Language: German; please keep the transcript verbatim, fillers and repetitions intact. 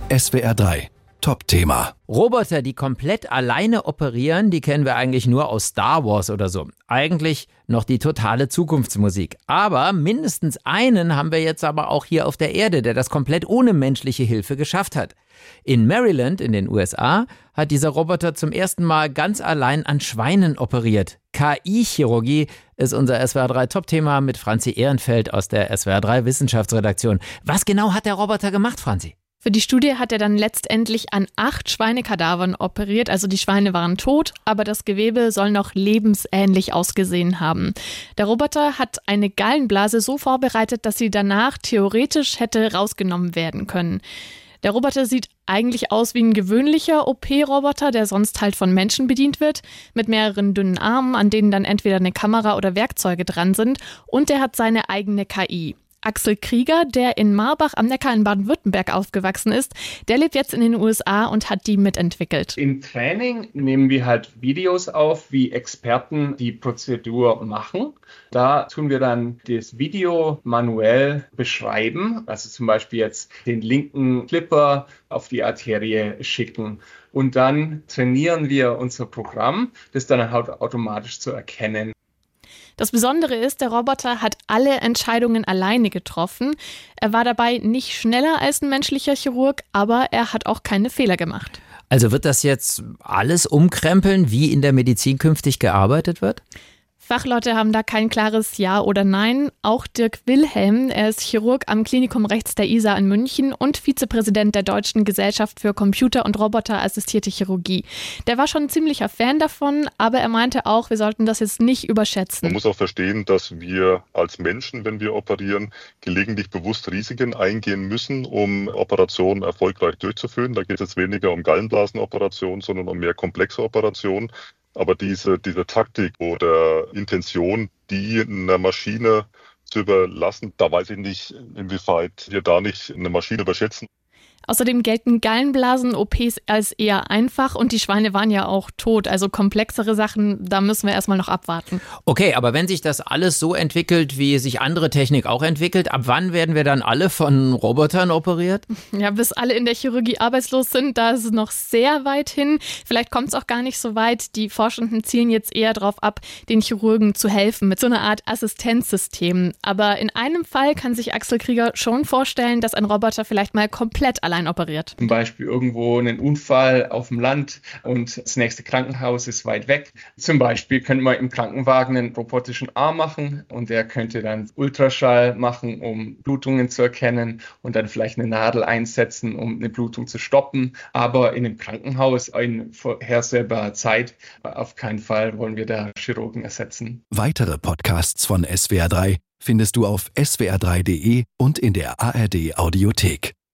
S W R drei Top-Thema. Roboter, die komplett alleine operieren, die kennen wir eigentlich nur aus Star Wars oder so. Eigentlich noch die totale Zukunftsmusik. Aber mindestens einen haben wir jetzt aber auch hier auf der Erde, der das komplett ohne menschliche Hilfe geschafft hat. In Maryland in den U S A hat dieser Roboter zum ersten Mal ganz allein an Schweinen operiert. K I-Chirurgie ist unser S W R drei Top-Thema mit Franzi Ehrenfeld aus der S W R drei Wissenschaftsredaktion. Was genau hat der Roboter gemacht, Franzi? Für die Studie hat er dann letztendlich an acht Schweinekadavern operiert. Also die Schweine waren tot, aber das Gewebe soll noch lebensähnlich ausgesehen haben. Der Roboter hat eine Gallenblase so vorbereitet, dass sie danach theoretisch hätte rausgenommen werden können. Der Roboter sieht eigentlich aus wie ein gewöhnlicher O P-Roboter, der sonst halt von Menschen bedient wird, mit mehreren dünnen Armen, an denen dann entweder eine Kamera oder Werkzeuge dran sind. Und der hat seine eigene K I. Axel Krieger, der in Marbach am Neckar in Baden-Württemberg aufgewachsen ist, der lebt jetzt in den U S A und hat die mitentwickelt. Im Training nehmen wir halt Videos auf, wie Experten die Prozedur machen. Da tun wir dann das Video manuell beschreiben, also zum Beispiel jetzt den linken Clipper auf die Arterie schicken. Und dann trainieren wir unser Programm, das dann halt automatisch zu erkennen. Das Besondere ist, der Roboter hat alle Entscheidungen alleine getroffen. Er war dabei nicht schneller als ein menschlicher Chirurg, aber er hat auch keine Fehler gemacht. Also wird das jetzt alles umkrempeln, wie in der Medizin künftig gearbeitet wird? Fachleute haben da kein klares Ja oder Nein. Auch Dirk Wilhelm, er ist Chirurg am Klinikum rechts der I S A in München und Vizepräsident der Deutschen Gesellschaft für Computer- und Roboterassistierte Chirurgie. Der war schon ein ziemlicher Fan davon, aber er meinte auch, wir sollten das jetzt nicht überschätzen. Man muss auch verstehen, dass wir als Menschen, wenn wir operieren, gelegentlich bewusst Risiken eingehen müssen, um Operationen erfolgreich durchzuführen. Da geht es jetzt weniger um Gallenblasenoperationen, sondern um mehr komplexe Operationen. Aber diese, diese Taktik oder Intention, die einer Maschine zu überlassen, da weiß ich nicht, inwieweit wir da nicht eine Maschine überschätzen. Außerdem gelten Gallenblasen-O Ps als eher einfach und die Schweine waren ja auch tot. Also komplexere Sachen, da müssen wir erstmal noch abwarten. Okay, aber wenn sich das alles so entwickelt, wie sich andere Technik auch entwickelt, ab wann werden wir dann alle von Robotern operiert? Ja, bis alle in der Chirurgie arbeitslos sind, da ist es noch sehr weit hin. Vielleicht kommt es auch gar nicht so weit. Die Forschenden zielen jetzt eher darauf ab, den Chirurgen zu helfen mit so einer Art Assistenzsystem. Aber in einem Fall kann sich Axel Krieger schon vorstellen, dass ein Roboter vielleicht mal komplett allein operiert. Zum Beispiel irgendwo einen Unfall auf dem Land und das nächste Krankenhaus ist weit weg. Zum Beispiel könnte man im Krankenwagen einen robotischen Arm machen und der könnte dann Ultraschall machen, um Blutungen zu erkennen und dann vielleicht eine Nadel einsetzen, um eine Blutung zu stoppen. Aber in einem Krankenhaus in vorhersehbarer Zeit auf keinen Fall wollen wir da Chirurgen ersetzen. Weitere Podcasts von S W R drei findest du auf S W R drei Punkt de und in der A R D Audiothek.